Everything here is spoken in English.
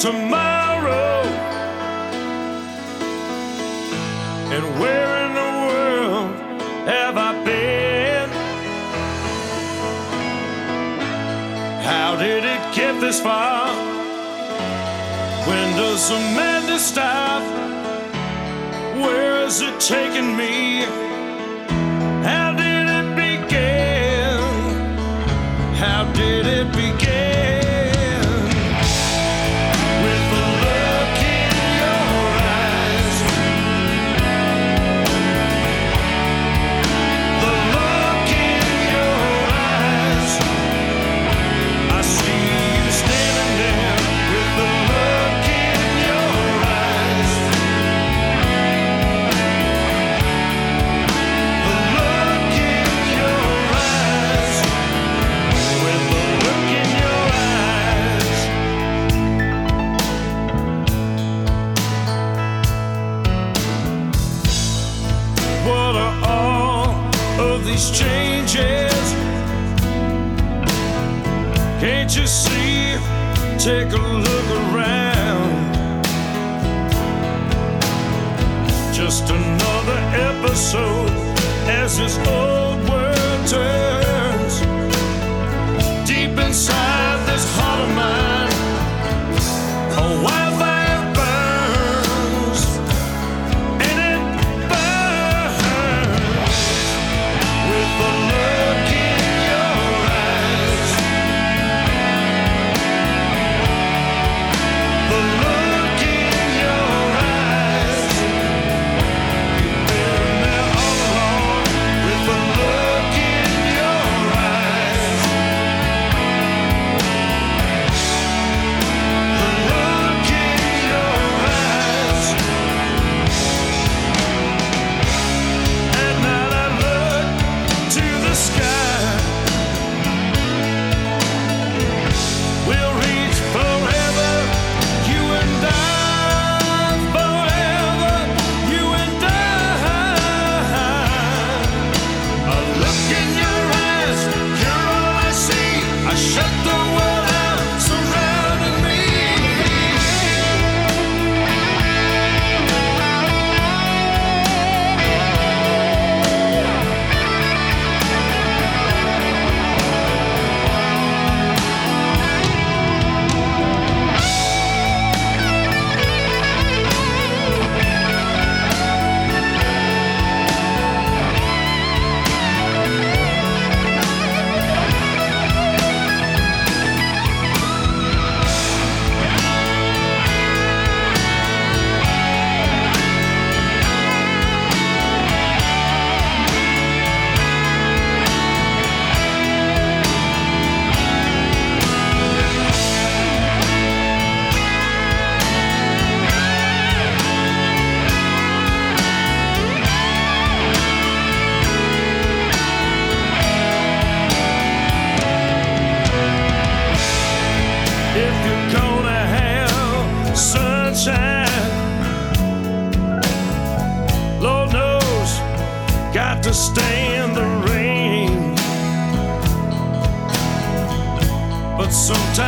tomorrow? And where in the world have I been? How did it get this far? When does the madness stop? Where is it taking me? How did it begin? How did it begin? With the look in your eyes, the look in your eyes, I see you standing there with the look in your eyes, the look in your eyes, with the look in your eyes. What are all of these changes? Can't you see? Take a look around. Just another episode as this old world turns. Deep inside this heart of mine, a wildfire burns, and it burns with the look in your eyes, the look in your eyes. You've been there all along with the look in your eyes, the look in your eyes. At night I look to the sky. We'll reach forever, you and I, forever, you and I. A look in your eyes, you're all I see. I shut the world out surrounding me. If you're gonna have sunshine, Lord knows, got to stand the rain. But sometimes